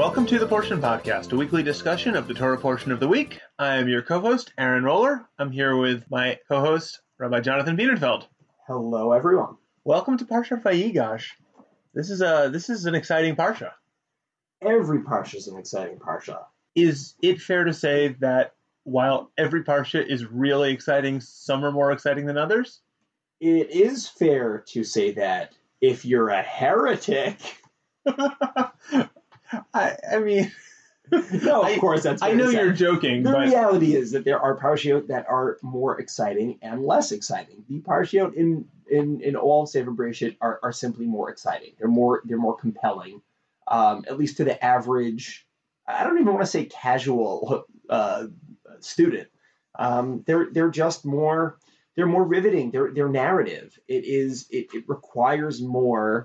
Welcome to the Portion Podcast, a weekly discussion of the Torah portion of the week. I am your co-host, Aaron Roller. I'm here with my co-host, Rabbi Jonathan Bienenfeld. Hello, everyone. Welcome to Parshat Vayigash. This is an exciting parsha. Every parsha is an exciting parsha. Is it fair to say that while every parsha is really exciting, some are more exciting than others? It is fair to say that if you're a heretic... I mean... No, of course, that's fair I know to say. you're joking, The but... reality is that there are parshiot that are more exciting and less exciting. The parshiot in all of Sefer Bereshit are simply more exciting. They're more compelling, at least to the average... I don't even want to say casual student. They're just more... They're more riveting. They're narrative. It requires more,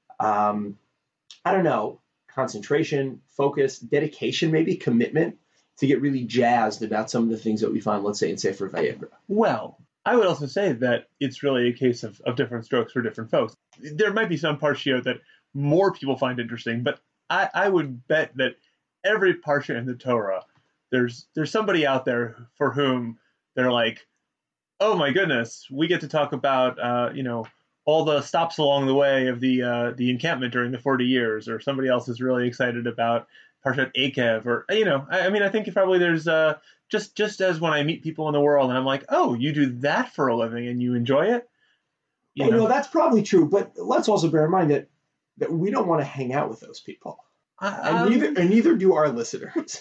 concentration, focus, dedication, maybe commitment to get really jazzed about some of the things that we find, let's say, in Sefer Vayikra. Well, I would also say that it's really a case of different strokes for different folks. There might be some parshiot that more people find interesting, but I would bet that every parsha in the Torah, there's somebody out there for whom they're like, oh my goodness, we get to talk about, all the stops along the way of the encampment during the 40 years, or somebody else is really excited about Parshat Eikev, or, I think probably there's, just as when I meet people in the world and I'm like, oh, you do that for a living and you enjoy it? You know, that's probably true, but let's also bear in mind that we don't want to hang out with those people. And neither do our listeners.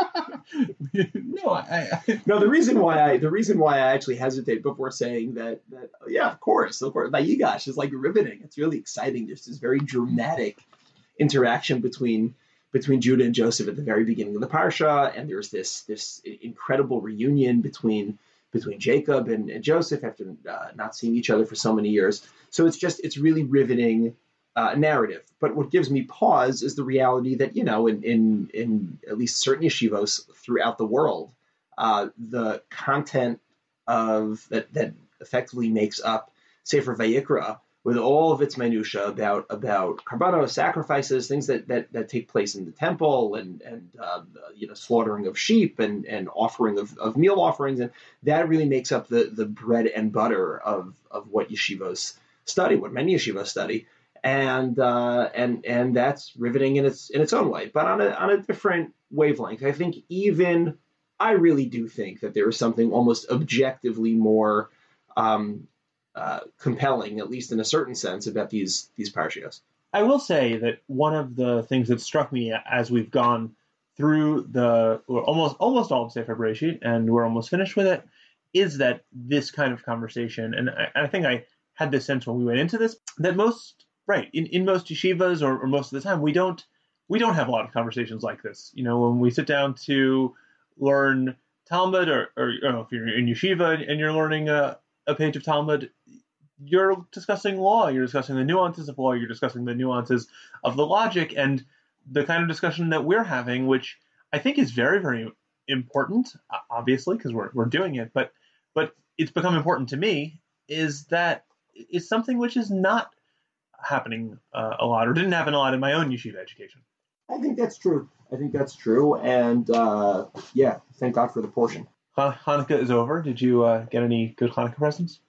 No, the reason why I actually hesitate before saying that of course, Vayigash is like riveting. It's really exciting. There's this very dramatic interaction between Judah and Joseph at the very beginning of the parsha, and there's this incredible reunion between Jacob and Joseph after not seeing each other for so many years. So it's really riveting narrative. But what gives me pause is the reality that, in at least certain yeshivos throughout the world, the content of that effectively makes up Sefer Vayikra with all of its minutia about karbanos, sacrifices, things that take place in the temple, and slaughtering of sheep and offering of meal offerings, and that really makes up the bread and butter of what yeshivos study, what many yeshivos study. And that's riveting in its own way, but on a different wavelength. I think I really do think that there is something almost objectively more compelling, at least in a certain sense, about these parshios. I will say that one of the things that struck me as we've gone through almost all of Sefer Bereshit, and we're almost finished with it, is that this kind of conversation, and I think I had this sense when we went into this, that in most yeshivas or most of the time, we don't have a lot of conversations like this. When we sit down to learn Talmud, or if you're in yeshiva and you're learning a page of Talmud, you're discussing law, you're discussing the nuances of law, you're discussing the nuances of the logic, and the kind of discussion that we're having, which I think is very, very important, obviously, because we're doing it, but it's become important to me, is that it's something which is not happening a lot, or didn't happen a lot in my own yeshiva education. I think that's true. And thank God for the portion. Hanukkah is over. Did you get any good Hanukkah presents?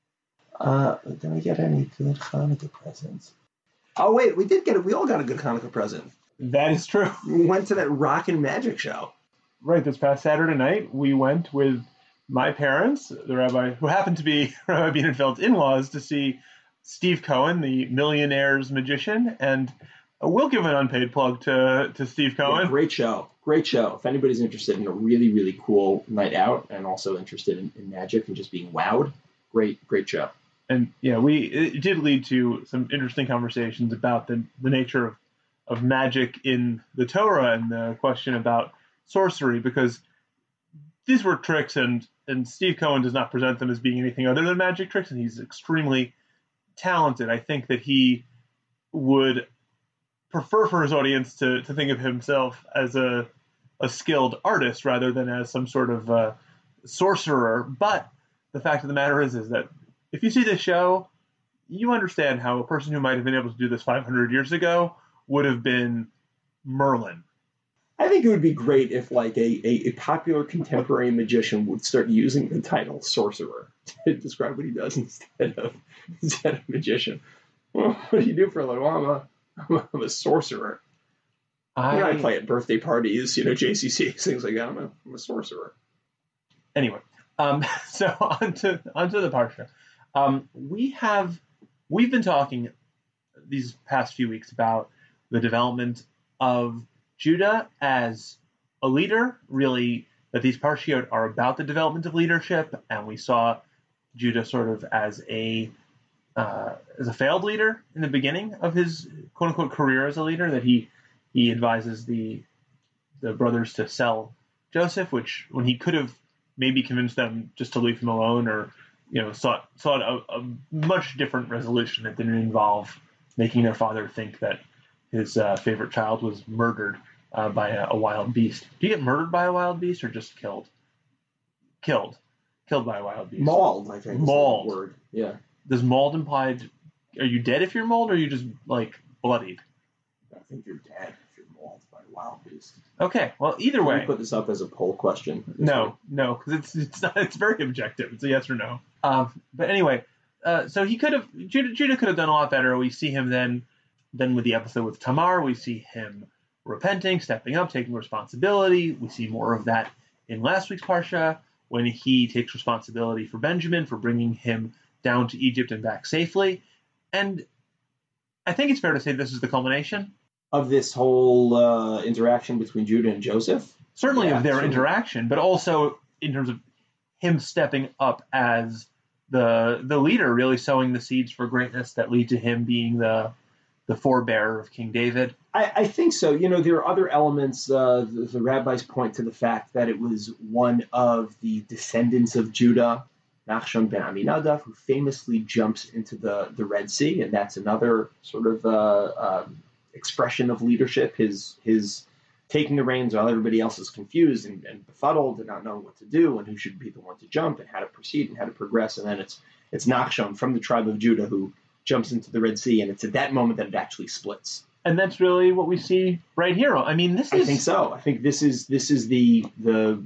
Did I get any good Hanukkah presents? Oh wait, we all got a good Hanukkah present. That is true. We went to that Rock and Magic show. Right, this past Saturday night, we went with my parents, the rabbi, who happened to be Rabbi Bienenfeld's in-laws, to see Steve Cohen, the Millionaire's Magician, and we'll give an unpaid plug to Steve Cohen. Yeah, great show. If anybody's interested in a really, really cool night out and also interested in magic and just being wowed, great show. And it did lead to some interesting conversations about the nature of magic in the Torah and the question about sorcery, because these were tricks, and Steve Cohen does not present them as being anything other than magic tricks, and he's extremely talented. I think that he would prefer for his audience to think of himself as a skilled artist rather than as some sort of sorcerer. But the fact of the matter is that if you see this show, you understand how a person who might have been able to do this 500 years ago would have been Merlin I think it would be great if like a popular contemporary magician would start using the title sorcerer to describe what he does instead of magician. Well, what do you do for a living? Well, I'm a sorcerer. I play at birthday parties, JCC, things like that. I'm a sorcerer. Anyway, so onto the Parsha. We've been talking these past few weeks about the development of Judah as a leader, really, that these Parshiot are about the development of leadership, and we saw Judah sort of as a failed leader in the beginning of his quote-unquote career as a leader, that he advises the brothers to sell Joseph, which when he could have maybe convinced them just to leave him alone, or sought a much different resolution that didn't involve making their father think that his favorite child was murdered by a wild beast. Do you get murdered by a wild beast or just killed? Killed by a wild beast. Mauled, I think. Mauled. Is the word. Yeah. Does mauled imply? Are you dead if you're mauled, or are you just like bloodied? I think you're dead if you're mauled by a wild beast. Okay. Well, either way. Can we put this up as a poll question? No, because it's very objective. It's a yes or no. But anyway, so he could have Judah could have done a lot better. We see him then with the episode with Tamar. We see him repenting, stepping up, taking responsibility. We see more of that in last week's Parsha when he takes responsibility for Benjamin, for bringing him down to Egypt and back safely. And I think it's fair to say this is the culmination of this whole interaction between Judah and Joseph. Certainly of their interaction, but also in terms of him stepping up as the leader, really sowing the seeds for greatness that lead to him being the forebearer of King David. I think so. There are other elements. The rabbis point to the fact that it was one of the descendants of Judah, Nachshon ben Aminadab, who famously jumps into the Red Sea, and that's another sort of expression of leadership. His taking the reins while everybody else is confused and befuddled and not knowing what to do and who should be the one to jump and how to proceed and how to progress. And then it's Nachshon from the tribe of Judah who jumps into the Red Sea, and it's at that moment that it actually splits. And that's really what we see right here. I mean, I think so. I think this is the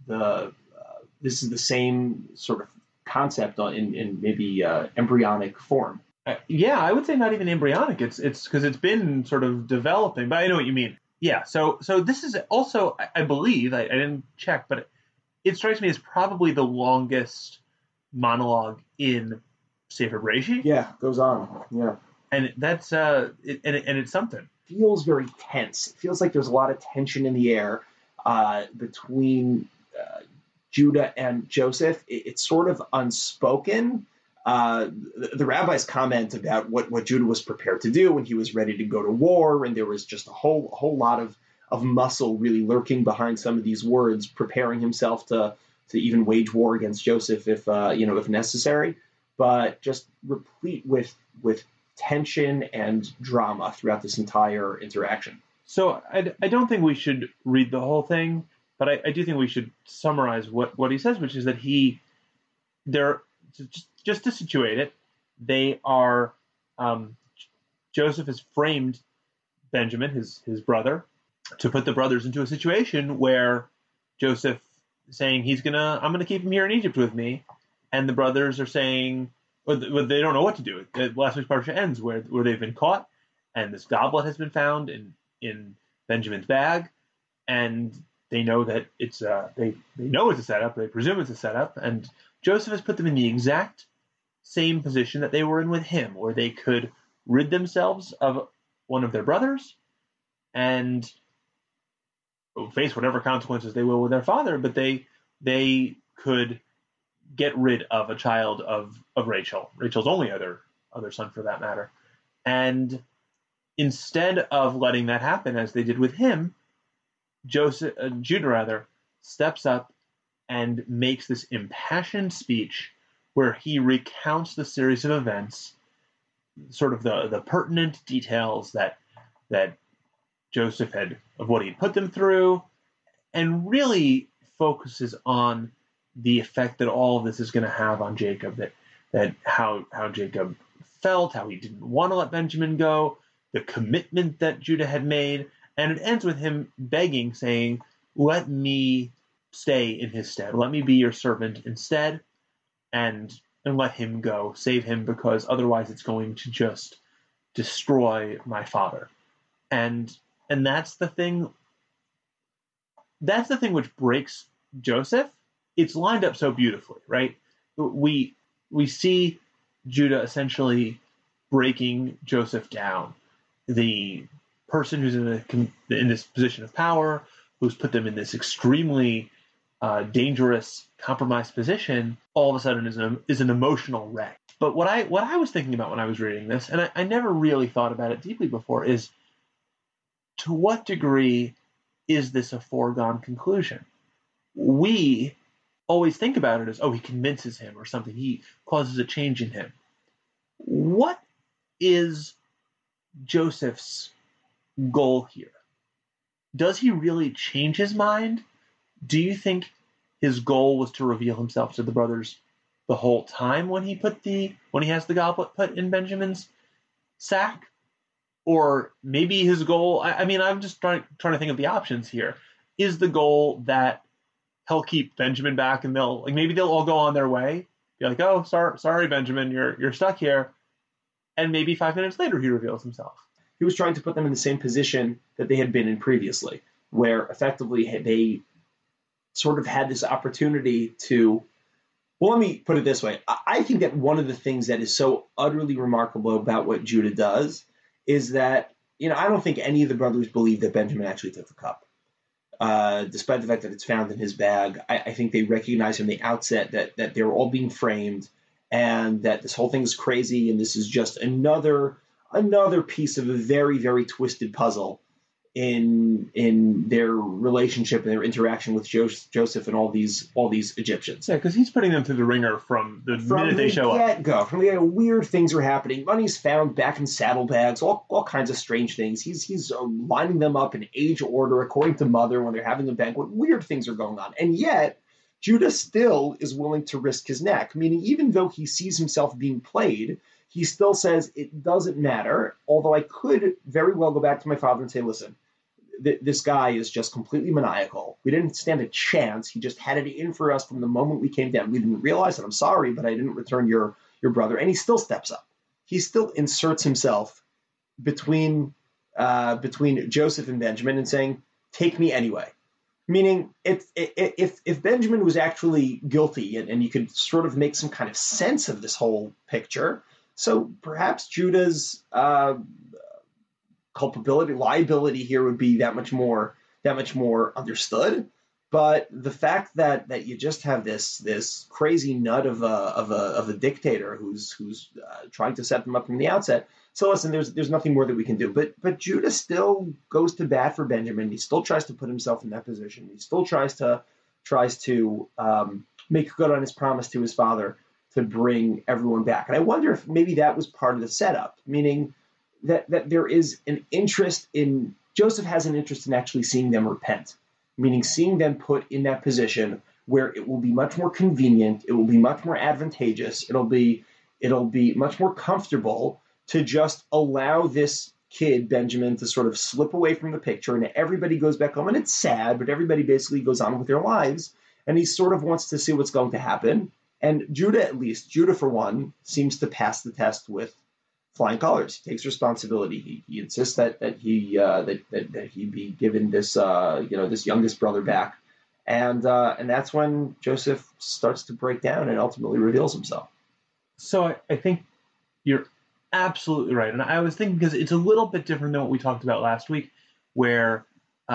same sort of concept in maybe embryonic form. Yeah, I would say not even embryonic. It's because it's been sort of developing, but I know what you mean. Yeah, so this is also, I believe, I didn't check, but it strikes me as probably the longest monologue in Sefer Bereshit. Yeah, goes on. Yeah, and that's and it's something. Feels very tense. It feels like there's a lot of tension in the air between Judah and Joseph. It's sort of unspoken. The rabbis comment about what Judah was prepared to do when he was ready to go to war, and there was just a whole lot of muscle really lurking behind some of these words, preparing himself to even wage war against Joseph if necessary, but just replete with tension and drama throughout this entire interaction. So I don't think we should read the whole thing, but I do think we should summarize what he says, which is that just to situate it, they are Joseph has framed Benjamin, his brother, to put the brothers into a situation where Joseph is saying I'm gonna keep him here in Egypt with me, and the brothers are saying, well, they don't know what to do. Last week's parsha ends where they've been caught, and this goblet has been found in Benjamin's bag, and they know that it's they know it's a setup. They presume it's a setup, and Joseph has put them in the exact same position that they were in with him, where they could rid themselves of one of their brothers and face whatever consequences they will with their father, but they could get rid of a child of Rachel's only other son for that matter. And instead of letting that happen as they did with him, Judah steps up and makes this impassioned speech where he recounts the series of events, sort of the pertinent details that Joseph had of what he'd put them through, and really focuses on the effect that all of this is going to have on Jacob, that how Jacob felt, how he didn't want to let Benjamin go, the commitment that Judah had made, And it ends with him begging, saying, let me stay in his stead. Let me be your servant instead, and let him go. Save him, because otherwise it's going to just destroy my father. And that's the thing. That's the thing which breaks Joseph. It's lined up so beautifully, right? We see Judah essentially breaking Joseph down. The person who's in this position of power, who's put them in this extremely dangerous, compromised position, all of a sudden is an emotional wreck. But what I was thinking about when I was reading this, and I never really thought about it deeply before, is to what degree is this a foregone conclusion? We always think about it as, oh, he convinces him or something. He causes a change in him. What is Joseph's goal here? Does he really change his mind? Do you think his goal was to reveal himself to the brothers the whole time when he has the goblet put in Benjamin's sack? Or maybe his goal, I'm just trying to think of the options here. Is the goal that he'll keep Benjamin back and maybe they'll all go on their way, be like, oh, sorry, Benjamin, you're stuck here. And maybe 5 minutes later he reveals himself. He was trying to put them in the same position that they had been in previously, where effectively they sort of had this opportunity to, well, let me put it this way. I think that one of the things that is so utterly remarkable about what Judah does is that, I don't think any of the brothers believe that Benjamin actually took the cup. Despite the fact that it's found in his bag, I think they recognize from the outset that they're all being framed and that this whole thing is crazy and this is just another piece of a very, very twisted puzzle in their relationship and their interaction with Joseph and all these Egyptians. Yeah, because he's putting them through the ringer from the minute they show up. From the get-go, weird things are happening. Money's found back in saddlebags, all kinds of strange things. He's lining them up in age order according to mother when they're having a banquet. Weird things are going on, and yet Judah still is willing to risk his neck. Meaning, even though he sees himself being played, he still says it doesn't matter. Although I could very well go back to my father and say, listen, this guy is just completely maniacal. We didn't stand a chance. He just had it in for us from the moment we came down. We didn't realize it. I'm sorry, but I didn't return your brother. And he still steps up. He still inserts himself between Joseph and Benjamin and saying, take me anyway. Meaning, if Benjamin was actually guilty and you could sort of make some kind of sense of this whole picture, so perhaps Judah's liability here would be that much more understood. But the fact that you just have this crazy nut of a dictator who's trying to set them up from the outset. So listen, there's nothing more that we can do. But Judah still goes to bat for Benjamin. He still tries to put himself in that position. He still tries to make good on his promise to his father to bring everyone back. And I wonder if maybe that was part of the setup, meaning that there is an interest in, Joseph has an interest in actually seeing them repent, meaning seeing them put in that position where it will be much more convenient, it will be much more advantageous, it'll be much more comfortable to just allow this kid, Benjamin, to sort of slip away from the picture, and everybody goes back home, and it's sad, but everybody basically goes on with their lives, and he sort of wants to see what's going to happen. And Judah for one, seems to pass the test with flying colors. He takes responsibility. He insists that he be given this this youngest brother back, and that's when Joseph starts to break down and ultimately reveals himself. So I think you're absolutely right, and I was thinking, because it's a little bit different than what we talked about last week, where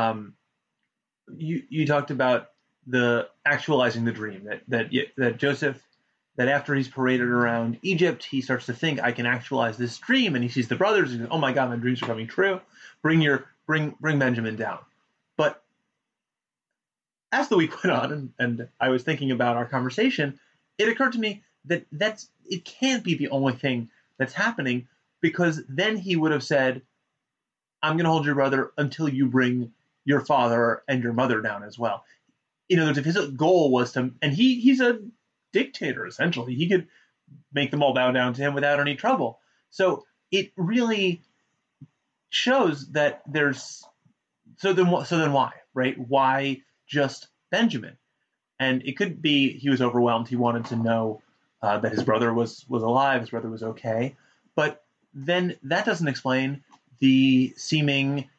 you talked about the actualizing the dream that Joseph, that after he's paraded around Egypt, he starts to think, I can actualize this dream. And he sees the brothers and goes, oh my God, my dreams are coming true. Bring Benjamin down. But as the week went on and I was thinking about our conversation, it occurred to me that it can't be the only thing that's happening, because then he would have said, I'm going to hold your brother until you bring your father and your mother down as well. If his goal was to, and he's a dictator, essentially. He could make them all bow down to him without any trouble. So it really shows that there's So then why, right? Why just Benjamin? And it could be he was overwhelmed. He wanted to know that his brother was alive, his brother was okay. But then that doesn't explain the seeming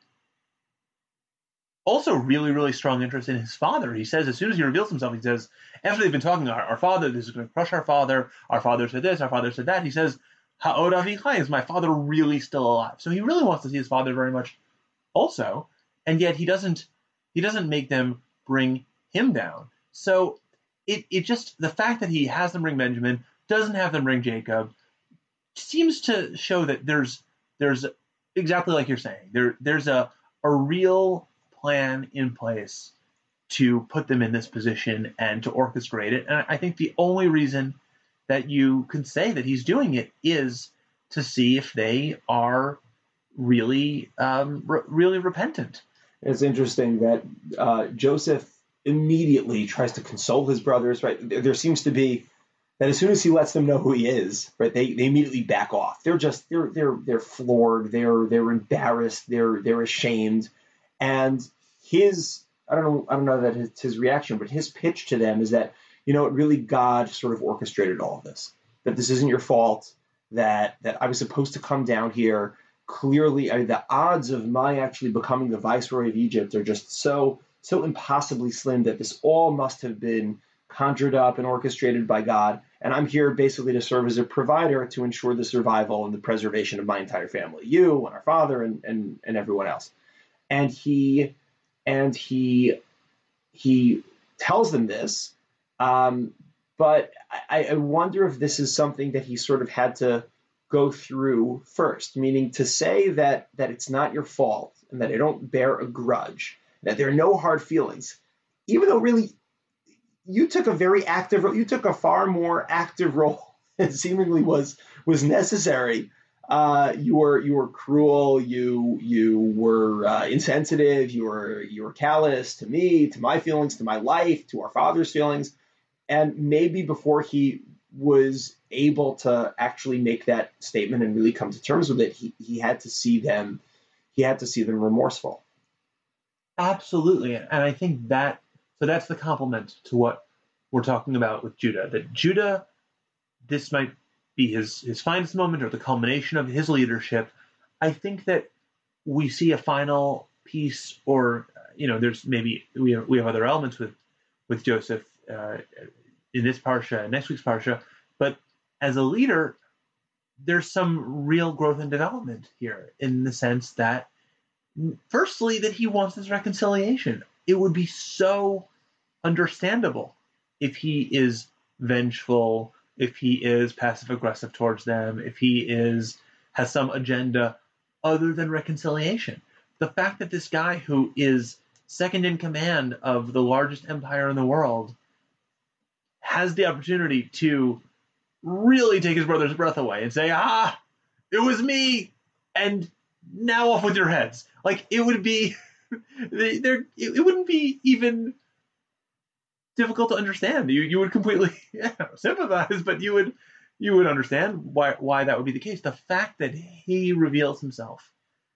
also really, really strong interest in his father. He says, as soon as he reveals himself, he says, after they've been talking, our father, this is going to crush our father said this, our father said that, he says, Ha'od Avichai, is my father really still alive? So he really wants to see his father very much also, and yet he doesn't make them bring him down. So it just, the fact that he has them bring Benjamin, doesn't have them bring Jacob, seems to show that there's exactly like you're saying, there's a real plan in place to put them in this position and to orchestrate it. And I think the only reason that you can say that he's doing it is to see if they are really, really repentant. It's interesting that Joseph immediately tries to console his brothers, right? There seems to be that as soon as he lets them know who he is, right, they immediately back off. They're floored, they're embarrassed, they're ashamed. And I don't know that it's his reaction, but his pitch to them is that, really God sort of orchestrated all of this, that this isn't your fault, that I was supposed to come down here. Clearly, the odds of my actually becoming the viceroy of Egypt are just so impossibly slim that this all must have been conjured up and orchestrated by God. And I'm here basically to serve as a provider to ensure the survival and the preservation of my entire family, you and our father and everyone else. And he tells them this, but I wonder if this is something that he sort of had to go through first, meaning to say that it's not your fault and that I don't bear a grudge, that there are no hard feelings, even though really you took a far more active role than seemingly was necessary. You were cruel. You were insensitive. You were callous to me, to my feelings, to my life, to our father's feelings. And maybe before he was able to actually make that statement and really come to terms with it, he had to see them. He had to see them remorseful. Absolutely, and I think that's the compliment to what we're talking about with Judah. That Judah, this might be his finest moment or the culmination of his leadership. I think that we see a final piece, or there's maybe we have other elements with Joseph in this parsha and next week's parsha, but as a leader, there's some real growth and development here in the sense that, firstly, that he wants this reconciliation. It would be so understandable if he is vengeful, if he is passive aggressive towards them, if he has some agenda other than reconciliation. The fact that this guy who is second in command of the largest empire in the world has the opportunity to really take his brother's breath away and say, it was me, and now off with your heads. Like, it would be, it wouldn't be even difficult to understand. You would completely sympathize, but you would understand why that would be the case. The fact that he reveals himself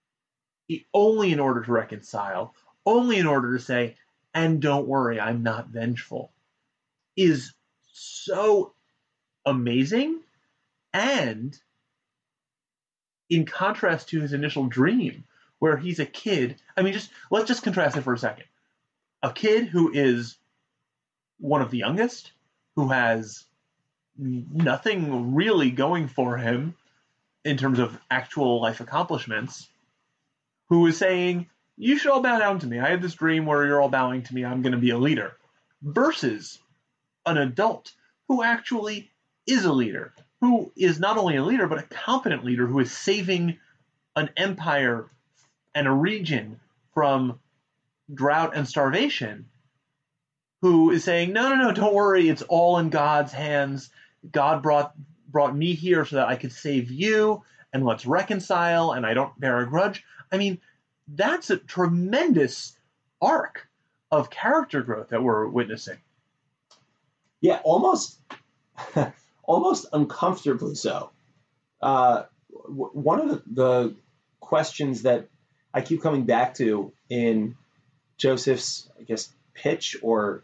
only in order to reconcile, only in order to say, and don't worry, I'm not vengeful, is so amazing. And in contrast to his initial dream, where he's a kid, let's just contrast it for a second. A kid who is one of the youngest, who has nothing really going for him in terms of actual life accomplishments, who is saying, you should all bow down to me. I had this dream where you're all bowing to me. I'm going to be a leader. Versus an adult who actually is a leader, who is not only a leader, but a competent leader, who is saving an empire and a region from drought and starvation, who is saying, no, don't worry, it's all in God's hands. God brought me here so that I could save you, and let's reconcile, and I don't bear a grudge. That's a tremendous arc of character growth that we're witnessing. Yeah, almost uncomfortably so. One of the questions that I keep coming back to in Joseph's, I guess, pitch or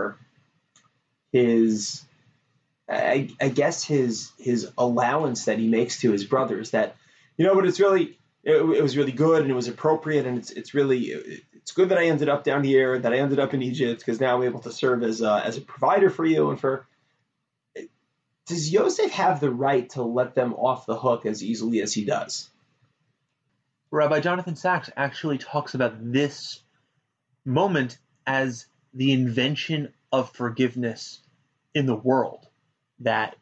his, I guess his allowance that he makes to his brothers, that, but it's really, it was really good and it was appropriate, and it's good that I ended up down here, that I ended up in Egypt, because now I'm able to serve as a provider for you and for. Does Yosef have the right to let them off the hook as easily as he does? Rabbi Jonathan Sachs actually talks about this moment as the invention of forgiveness in the world, that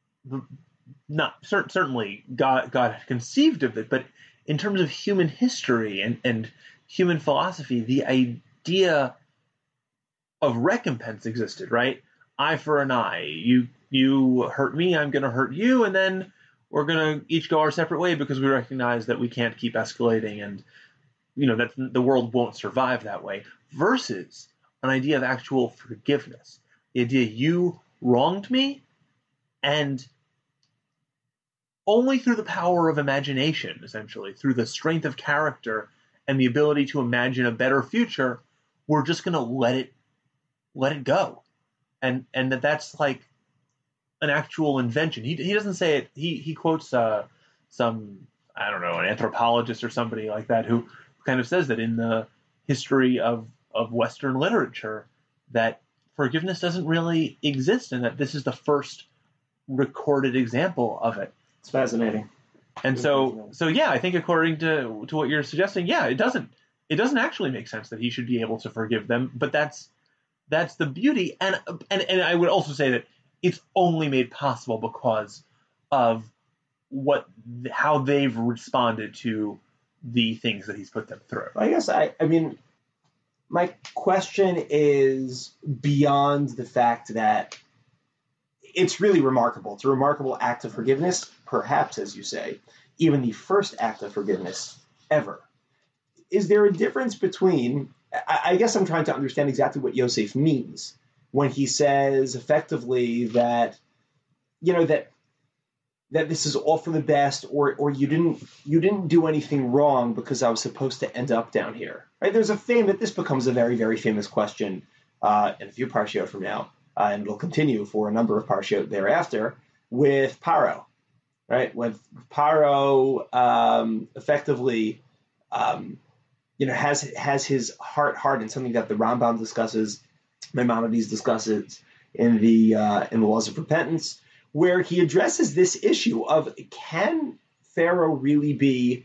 certainly God had conceived of it, but in terms of human history and human philosophy, the idea of recompense existed, right? Eye for an eye. You hurt me, I'm going to hurt you, and then we're going to each go our separate way because we recognize that we can't keep escalating, and that the world won't survive that way. Versus an idea of actual forgiveness, the idea you wronged me, and only through the power of imagination, essentially, through the strength of character and the ability to imagine a better future, we're just going to let it go. And that's like an actual invention. He doesn't say it. He quotes some, I don't know, an anthropologist or somebody like that who kind of says that in the history of Western literature that forgiveness doesn't really exist, and that this is the first recorded example of it. It's fascinating. And so yeah, I think according to what you're suggesting, yeah, it doesn't actually make sense that he should be able to forgive them, but that's the beauty. And I would also say that it's only made possible because of how they've responded to the things that he's put them through. I guess I mean, my question is beyond the fact that it's really remarkable. It's a remarkable act of forgiveness, perhaps, as you say, even the first act of forgiveness ever. Is there a difference between, I guess I'm trying to understand exactly what Yosef means when he says effectively that, that this is all for the best, or you didn't do anything wrong because I was supposed to end up down here, right? There's this becomes a very, very famous question in a few parshiot from now, and it'll continue for a number of parshiot thereafter with Paro, right? When Paro effectively, has his heart hardened, something that the Rambam discusses, Maimonides discusses in the Laws of Repentance, where he addresses this issue of can Pharaoh really be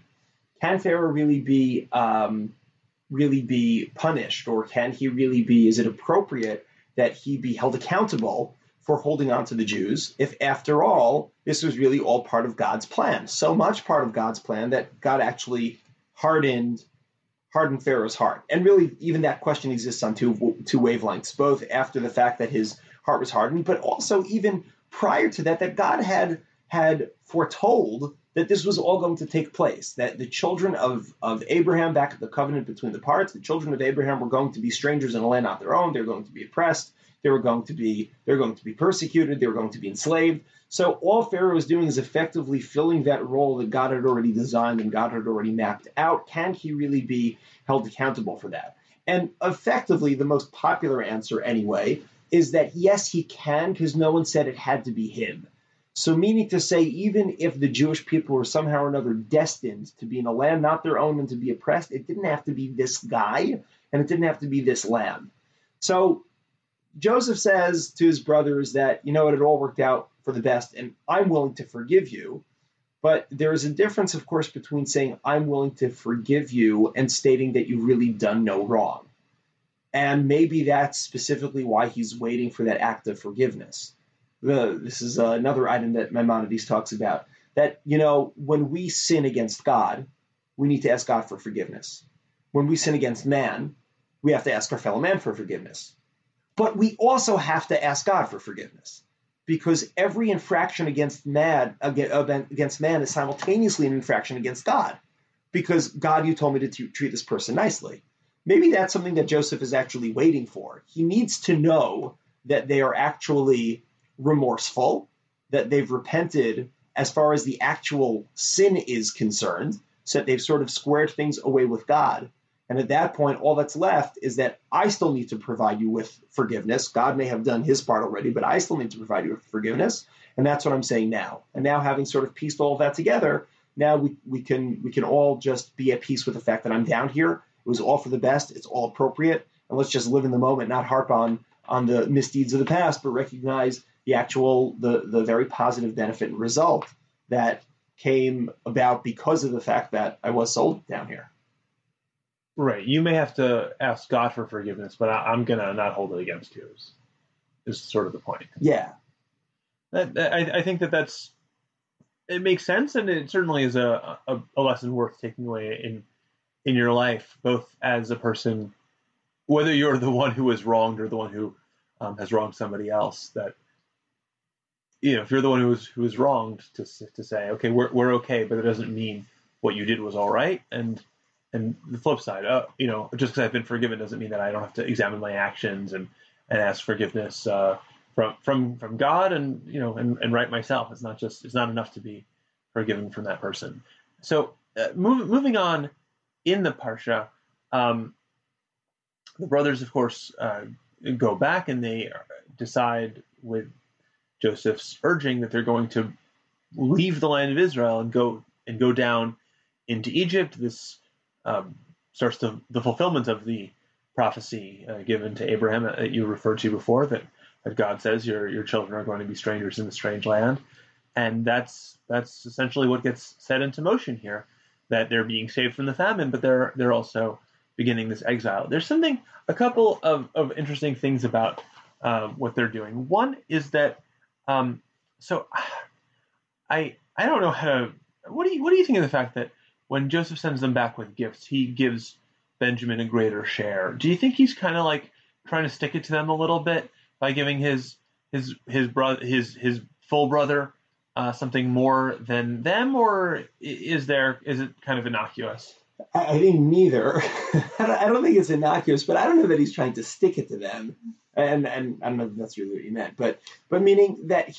punished, or can he really be? Is it appropriate that he be held accountable for holding on to the Jews, if after all this was really all part of God's plan? So much part of God's plan that God actually hardened Pharaoh's heart. And really, even that question exists on two wavelengths, both after the fact that his heart was hardened, but also even prior to that God had foretold that this was all going to take place, that the children of Abraham, back at the covenant between the parts, the children of Abraham were going to be strangers in a land not their own. They're going to be oppressed. They're going to be persecuted. They were going to be enslaved. So all Pharaoh was doing is effectively filling that role that God had already designed and God had already mapped out. Can he really be held accountable for that? And effectively, the most popular answer anyway is that yes, he can, because no one said it had to be him. So meaning to say, even if the Jewish people were somehow or another destined to be in a land not their own and to be oppressed, it didn't have to be this guy, and it didn't have to be this land. So Joseph says to his brothers that, it all worked out for the best, and I'm willing to forgive you. But there is a difference, of course, between saying I'm willing to forgive you and stating that you've really done no wrong. And maybe that's specifically why he's waiting for that act of forgiveness. This is another item that Maimonides talks about, that, when we sin against God, we need to ask God for forgiveness. When we sin against man, we have to ask our fellow man for forgiveness. But we also have to ask God for forgiveness, because every infraction against man is simultaneously an infraction against God. Because God, you told me to treat this person nicely. Maybe that's something that Joseph is actually waiting for. He needs to know that they are actually remorseful, that they've repented as far as the actual sin is concerned, they've sort of squared things away with God. And at that point, all that's left is that I still need to provide you with forgiveness. God may have done his part already, but I still need to provide you with forgiveness. And that's what I'm saying now. And now, having sort of pieced all of that together, now we can all just be at peace with the fact that I'm down here. It was all for the best. It's all appropriate. And let's just live in the moment, not harp on the misdeeds of the past, but recognize the very positive benefit and result that came about because of the fact that I was sold down here. Right. You may have to ask God for forgiveness, but I'm going to not hold it against you, is sort of the point. Yeah. I think it makes sense, and it certainly is a lesson worth taking away in your life, both as a person, whether you're the one who was wronged or the one who has wronged somebody else, that, if you're the one who was wronged, to say, okay, we're okay, but it doesn't mean what you did was all right. And the flip side, just because I've been forgiven doesn't mean that I don't have to examine my actions and ask forgiveness from God and right myself. It's not enough to be forgiven from that person. So moving on in the Parsha, the brothers, of course, go back and they decide, with Joseph's urging, that they're going to leave the land of Israel and go down into Egypt. This starts the fulfillment of the prophecy given to Abraham that you referred to before, that God says your children are going to be strangers in the strange land. And that's essentially what gets set into motion here, that they're being saved from the famine, but they're also beginning this exile. There's a couple of interesting things about what they're doing. One is that, so I don't know how to, what do you think of the fact that when Joseph sends them back with gifts, he gives Benjamin a greater share? Do you think he's kind of like trying to stick it to them a little bit by giving his brother, his full brother, something more than them, or is it kind of innocuous? I think neither. I don't think it's innocuous, but I don't know that he's trying to stick it to them. And I don't know if that's really what you meant, but meaning that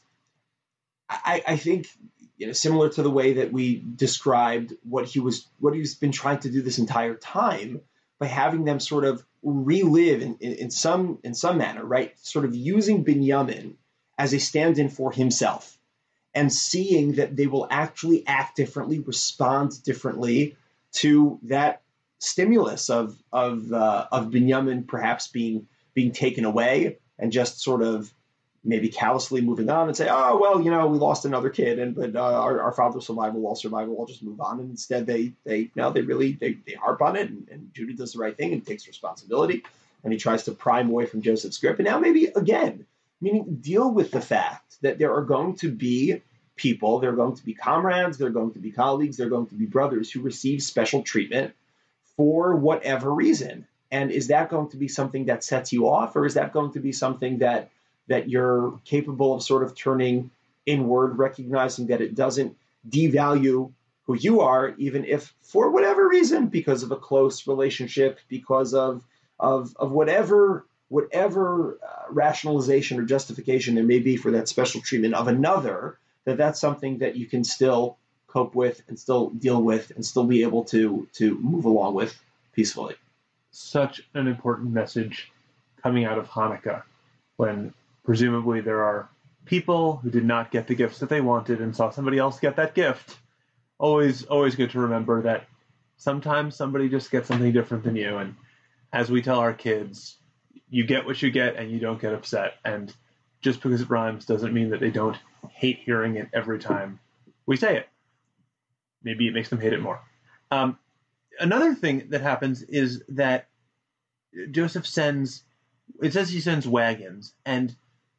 I think, similar to the way that we described what he's been trying to do this entire time, by having them sort of relive in some manner, right? Sort of using Binyamin as a stand-in for himself, and seeing that they will actually act differently, respond differently to that stimulus of Binyamin perhaps being taken away, and just sort of maybe callously moving on and say, oh, well, we lost another kid, but our father's survival, all survival, we'll just move on. And instead they harp on it, and Judah does the right thing and takes responsibility, and he tries to pry him away from Joseph's grip. And now maybe again, meaning deal with the fact that there are going to be people, there are going to be comrades, there are going to be colleagues, there are going to be brothers who receive special treatment for whatever reason. And is that going to be something that sets you off, or is that going to be something that you're capable of sort of turning inward, recognizing that it doesn't devalue who you are, even if for whatever reason, because of a close relationship, because of whatever rationalization or justification there may be for that special treatment of another, that's something that you can still cope with and still deal with and still be able to move along with peacefully. Such an important message coming out of Hanukkah, when presumably there are people who did not get the gifts that they wanted and saw somebody else get that gift. Always good to remember that sometimes somebody just gets something different than you. And as we tell our kids, you get what you get and you don't get upset. And just because it rhymes doesn't mean that they don't hate hearing it every time we say it. Maybe it makes them hate it more. Another thing that happens is that Joseph sends wagons, and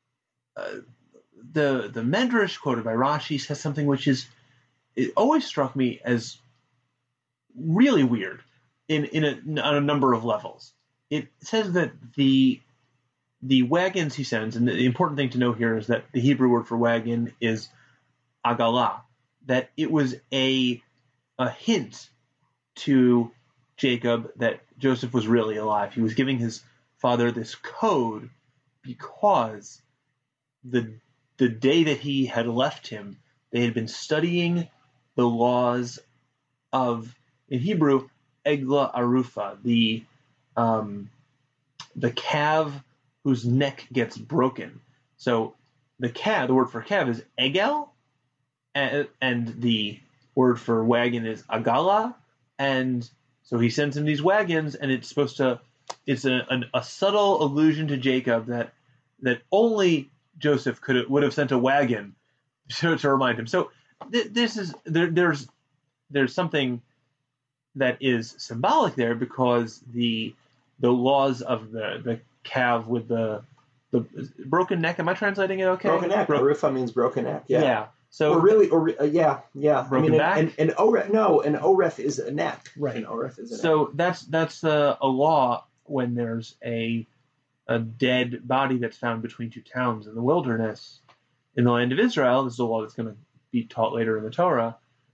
the Medrash quoted by Rashi says something which it always struck me as really weird on a number of levels. It says that the wagons he sends, and the important thing to know here is that the Hebrew word for wagon is agalah, that it was a hint to Jacob that Joseph was really alive. He was giving his father this code because the day that he had left him, they had been studying the laws of, in Hebrew, Egla Arufa, the calf whose neck gets broken. So the word for calf is egel, and the word for wagon is agala, and so he sends him these wagons, and it's a subtle allusion to Jacob that only Joseph would have sent a wagon to remind him. So there's something that is symbolic there, because the laws of the calf with the broken neck. Am I translating it okay? Broken neck. Arufa means broken neck. Yeah. So yeah. Broken back. An oref is a neck. Right. An oref is a neck. So that's a law when there's a dead body that's found between two towns in the wilderness in the land of Israel. This is a law that's going to be taught later in the Torah.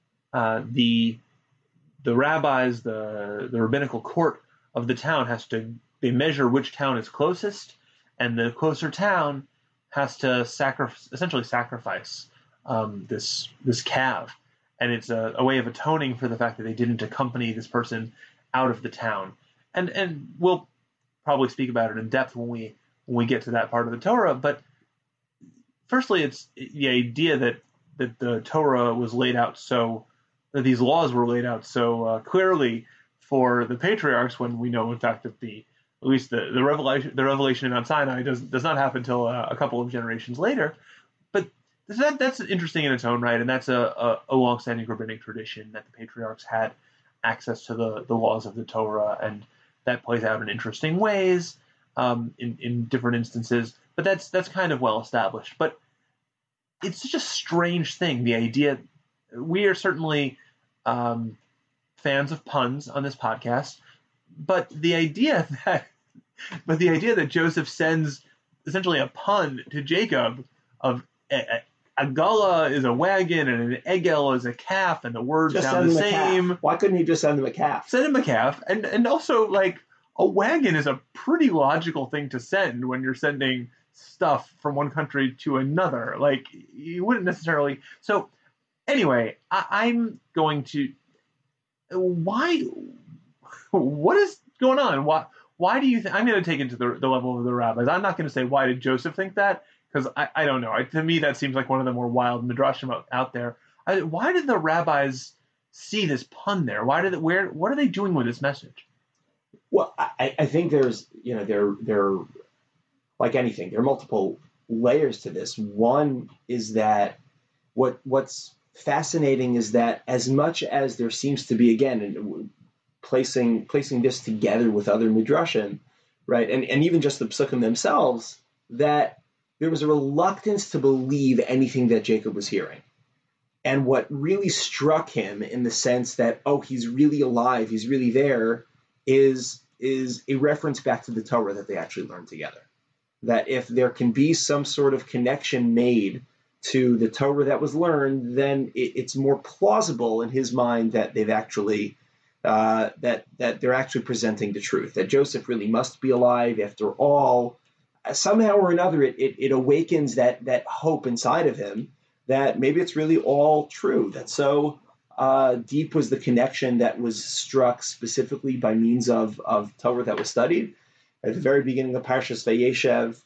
The rabbis, the rabbinical court of the town they measure which town is closest, and the closer town has to essentially sacrifice this calf, and it's a way of atoning for the fact that they didn't accompany this person out of the town. And we'll probably speak about it in depth when we get to that part of the Torah. But firstly, it's the idea that the Torah was laid out that these laws were laid out so clearly for the patriarchs, when we know, in fact, that at least the revelation in Mount Sinai does not happen until a couple of generations later. But that's interesting in its own right, and that's a long-standing rabbinic tradition that the patriarchs had access to the laws of the Torah, and that plays out in interesting ways in different instances. But that's kind of well established. But it's such a strange thing, the idea. We are certainly fans of puns on this podcast, but the idea that Joseph sends essentially a pun to Jacob of a gullah is a wagon and an egel is a calf, and the words sound the same. Why couldn't he just send him a calf? Send him a calf, and also, like, a wagon is a pretty logical thing to send when you're sending stuff from one country to another. Like, you wouldn't necessarily. So anyway, I'm going to. What is going on? Why do you think? I'm going to take it to the level of the rabbis. I'm not going to say, why did Joseph think that? Because I don't know. To me, that seems like one of the more wild midrashim out there. Why did the rabbis see this pun there? What are they doing with this message? Well, I think there's, there like anything, there are multiple layers to this. One is that what's fascinating is that as much as there seems to be, again, placing this together with other midrashim, right, and even just the psukim themselves, that there was a reluctance to believe anything that Jacob was hearing. And what really struck him in the sense that, oh, he's really alive, he's really there, is a reference back to the Torah that they actually learned together. That if there can be some sort of connection made to the Torah that was learned, then it's more plausible in his mind that they've actually that they're actually presenting the truth. That Joseph really must be alive after all. Somehow or another, it awakens that hope inside of him that maybe it's really all true. That so deep was the connection that was struck specifically by means of Torah that was studied. At the very beginning of Parshas Vayeshev,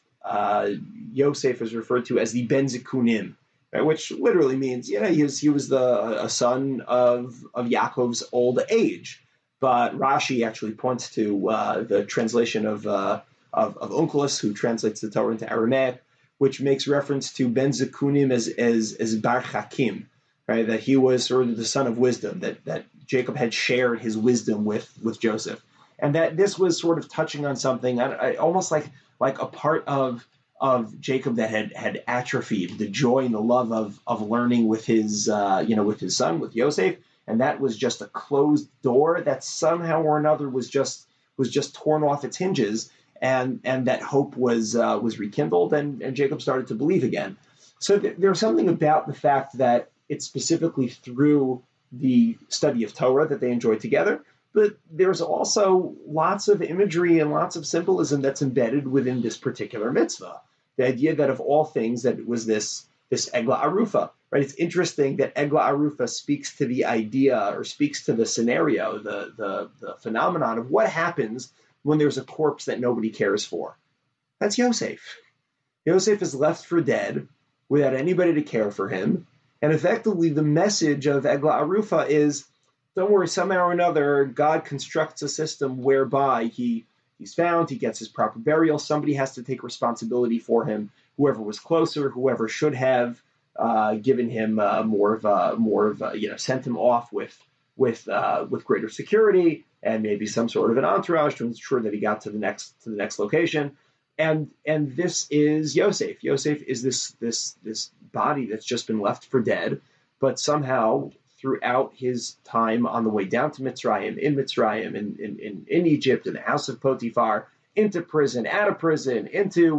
Yosef is referred to as the Ben Zikunim, right, which literally means, he was a son of Yaakov's old age. But Rashi actually points to the translation of Onkelos, who translates the Torah into Aramaic, which makes reference to Ben Zikunim as Bar Chakim, right? That he was sort of the son of wisdom, that Jacob had shared his wisdom with Joseph. And that this was sort of touching on something almost like a part of Jacob that had atrophied, the joy and the love of learning with his son, with Yosef, and that was just a closed door that somehow or another was just torn off its hinges, and that hope was rekindled, and Jacob started to believe again. So there's something about the fact that it's specifically through the study of Torah that they enjoyed together. But there's also lots of imagery and lots of symbolism that's embedded within this particular mitzvah. The idea that of all things, that it was this Egla Arufa. right? It's interesting that Egla Arufa speaks to the idea or speaks to the scenario, the phenomenon of what happens when there's a corpse that nobody cares for. That's Yosef. Yosef is left for dead without anybody to care for him. And effectively, the message of Egla Arufa is, don't worry, somehow or another, God constructs a system whereby he's found, he gets his proper burial. Somebody has to take responsibility for him. Whoever was closer, whoever should have given him sent him off with greater security and maybe some sort of an entourage to ensure that he got to the next location. And this is Yosef. Yosef is this body that's just been left for dead, but somehow throughout his time on the way down to Mitzrayim, in Egypt, in the house of Potiphar, into prison, out of prison, into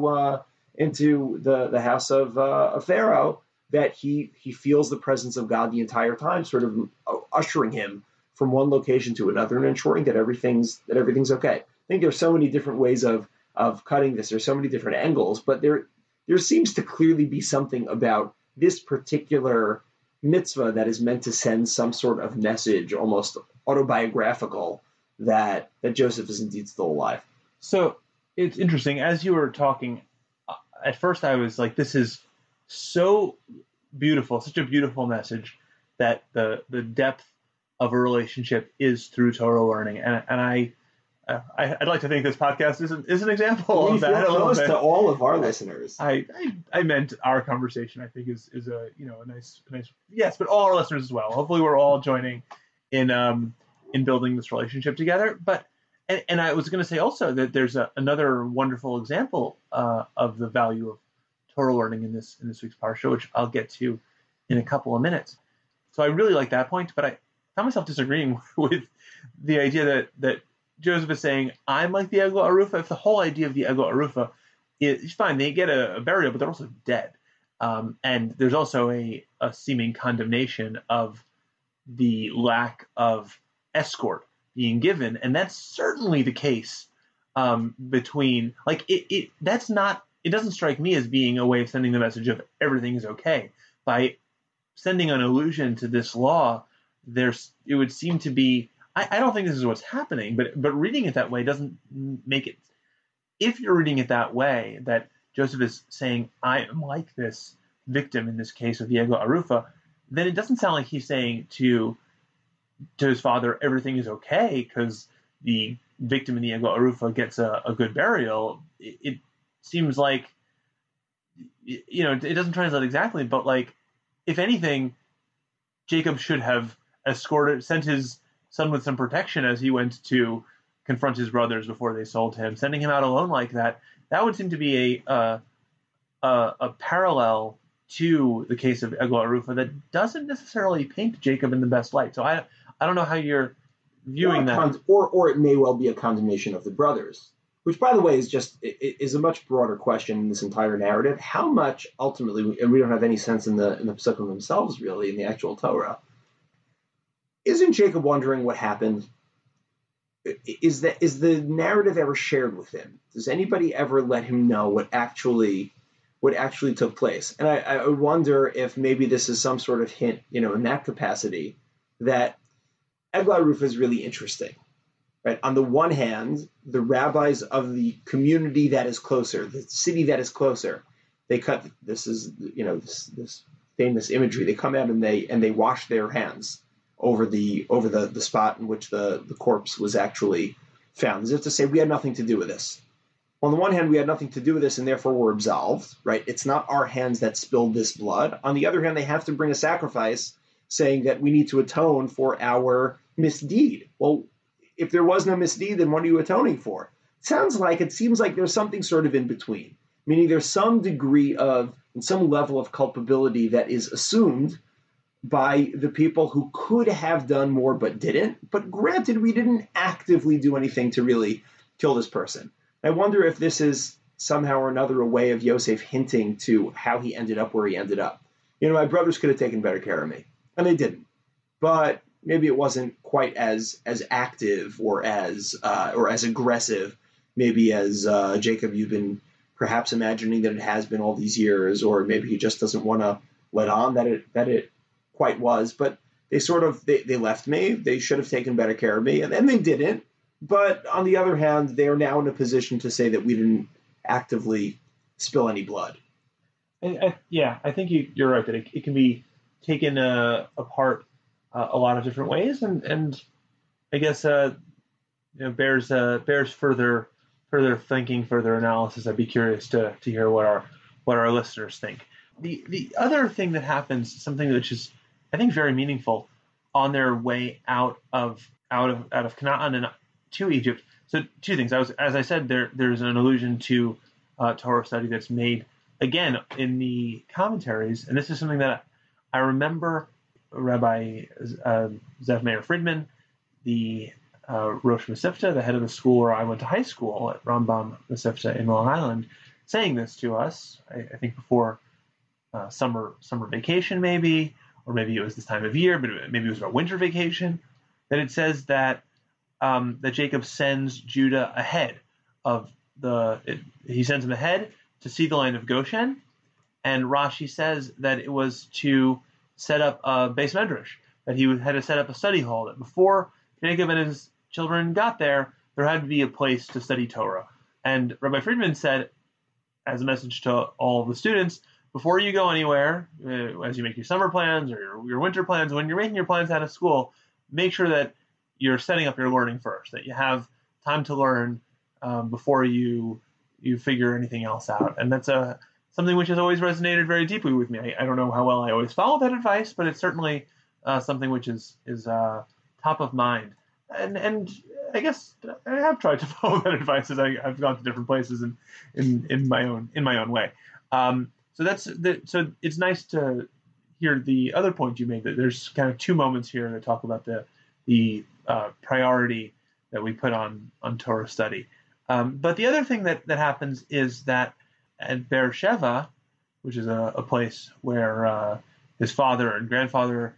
the house of Pharaoh, that he feels the presence of God the entire time, sort of ushering him from one location to another and ensuring that everything's okay. I think there's so many different ways of cutting this. There's so many different angles, but there seems to clearly be something about this particular mitzvah that is meant to send some sort of message, almost autobiographical, that Joseph is indeed still alive. So it's interesting. As you were talking, at first I was like, this is so beautiful, such a beautiful message that the depth of a relationship is through Torah learning. And I'd like to think this podcast is an example of that. Close to all of our listeners. I meant our conversation. I think is a nice yes, but all our listeners as well. Hopefully, we're all joining in building this relationship together. But and I was going to say also that there's another wonderful example of the value of Torah learning in this week's parsha, which I'll get to in a couple of minutes. So I really like that point, but I found myself disagreeing with the idea that Joseph is saying, I'm like the Egla Arufa. If the whole idea of the Egla Arufa is fine, they get a burial, but they're also dead. And there's also a seeming condemnation of the lack of escort being given. And that's certainly the case between, like, it doesn't strike me as being a way of sending the message of everything is okay. By sending an allusion to this law, it would seem to be, I don't think this is what's happening, but reading it that way doesn't make it. If you're reading it that way, that Joseph is saying, I am like this victim in this case of the Egla Arufa, then it doesn't sound like he's saying to his father, everything is okay because the victim in the Egla Arufa gets a good burial. It seems like, it doesn't translate exactly, but like, if anything, Jacob should have sent his son with some protection as he went to confront his brothers before they sold him. Sending him out alone like that would seem to be a parallel to the case of Egla Arufa that doesn't necessarily paint Jacob in the best light. So I don't know how you're viewing that. Or it may well be a condemnation of the brothers, which, by the way, is a much broader question in this entire narrative. How much ultimately, and we don't have any sense in the Pesukim themselves, really, in the actual Torah. Isn't Jacob wondering what happened? Is the narrative ever shared with him? Does anybody ever let him know what actually took place? And I wonder if maybe this is some sort of hint, in that capacity, that Egla Arufa is really interesting. Right? On the one hand, the rabbis of the community that is closer, the city that is closer, they cut. This is this famous imagery. They come out and they wash their hands over the spot in which the corpse was actually found, as if to say, we had nothing to do with this. On the one hand, we had nothing to do with this, and therefore we're absolved, right? It's not our hands that spilled this blood. On the other hand, they have to bring a sacrifice saying that we need to atone for our misdeed. Well, if there was no misdeed, then what are you atoning for? It seems like there's something sort of in between, meaning there's some degree of, and some level of culpability that is assumed by the people who could have done more but didn't. But granted, we didn't actively do anything to really kill this person. I wonder if this is somehow or another a way of Yosef hinting to how he ended up where he ended up. My brothers could have taken better care of me, and they didn't. But maybe it wasn't quite as active or as aggressive, maybe as Jacob, you've been perhaps imagining that it has been all these years, or maybe he just doesn't want to let on that it quite was. But they sort of they left me. They should have taken better care of me, and they didn't. But on the other hand, they are now in a position to say that we didn't actively spill any blood. And I think you're right that it can be taken apart a lot of different ways, and I guess bears further thinking, further analysis. I'd be curious to hear what our listeners think. The other thing that happens, something which is I think very meaningful, on their way out of Canaan and to Egypt. So two things. As I said, there's an allusion to Torah study that's made again in the commentaries, and this is something that I remember Rabbi Zev Meir Friedman, the Rosh Mesivta, the head of the school where I went to high school at Rambam Mesivta in Long Island, saying this to us. I think before summer vacation, maybe, or maybe it was this time of year, but maybe it was our winter vacation. That it says that Jacob sends Judah ahead of he sends him ahead to see the land of Goshen, and Rashi says that it was to set up a Beis Medrash, that he had to set up a study hall, that before Jacob and his children got there had to be a place to study Torah. And Rabbi Friedman said, as a message to all the students, before you go anywhere, as you make your summer plans or your winter plans, when you're making your plans out of school, make sure that you're setting up your learning first, that you have time to learn before you figure anything else out. And that's something which has always resonated very deeply with me. I don't know how well I always follow that advice, but it's certainly something which is top of mind. And I guess I have tried to follow that advice as I've gone to different places in my own way. So it's nice to hear the other point you made, that there's kind of two moments here that talk about the priority that we put on Torah study. But the other thing that happens is that at Beersheba, which is a place where his father and grandfather,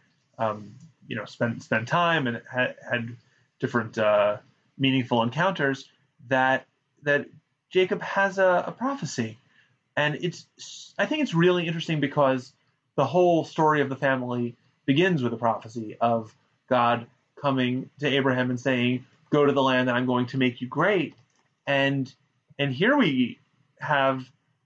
spent time and had different meaningful encounters, that Jacob has a prophecy, and I think it's really interesting because the whole story of the family begins with a prophecy of God coming to Abraham and saying, "Go to the land that I'm going to make you great." And here we have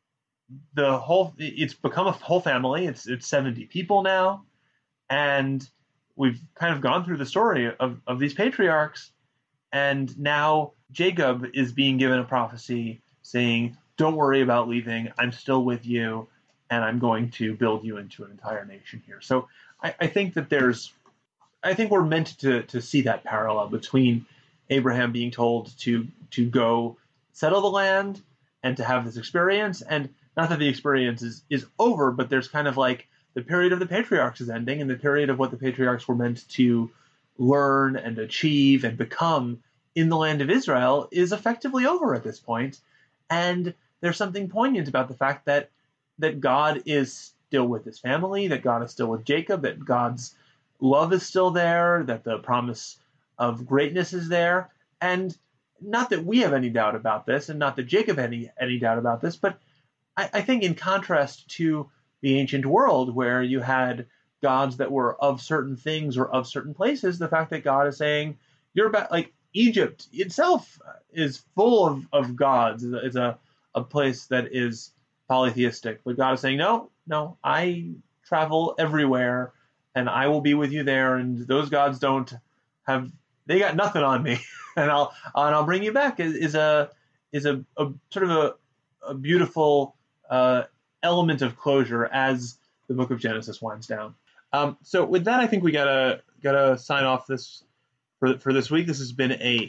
it's become a whole family. It's 70 people now. And we've kind of gone through the story of these patriarchs. And now Jacob is being given a prophecy saying, "Don't worry about leaving. I'm still with you, and I'm going to build you into an entire nation here." So I think that we're meant to see that parallel between Abraham being told to go settle the land and to have this experience, and not that the experience is over, but there's kind of like the period of the patriarchs is ending, and the period of what the patriarchs were meant to learn and achieve and become in the land of Israel is effectively over at this point. And there's something poignant about the fact that God is still with his family, that God is still with Jacob, that God's love is still there, that the promise of greatness is there. And not that we have any doubt about this, and not that Jacob had any doubt about this, but I think in contrast to the ancient world where you had gods that were of certain things or of certain places, the fact that God is saying, you're about, like Egypt itself is full of gods. It's a place that is polytheistic, but God is saying, no, I travel everywhere and I will be with you there. And those gods they got nothing on me, and I'll bring you back is a sort of a beautiful element of closure as the book of Genesis winds down. So with that, I think we gotta sign off this for this week. This has been a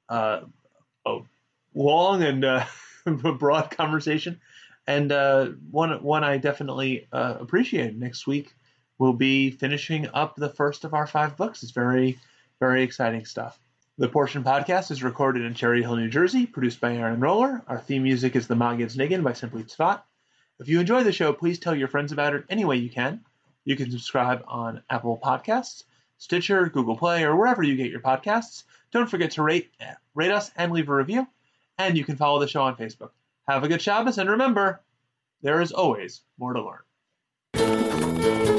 long and broad conversation, and one I definitely appreciate. Next week we'll be finishing up the first of our 5 books. It's very, very exciting stuff. The Portion Podcast is recorded in Cherry Hill, New Jersey, produced by Aaron Roller. Our theme music is The Maggid's Niggin by Simply Tzfat. If you enjoy the show, please tell your friends about it any way you can. You can subscribe on Apple Podcasts, Stitcher, Google Play, or wherever you get your podcasts. Don't forget to rate us and leave a review. And you can follow the show on Facebook. Have a good Shabbos, and remember, there is always more to learn. Bye.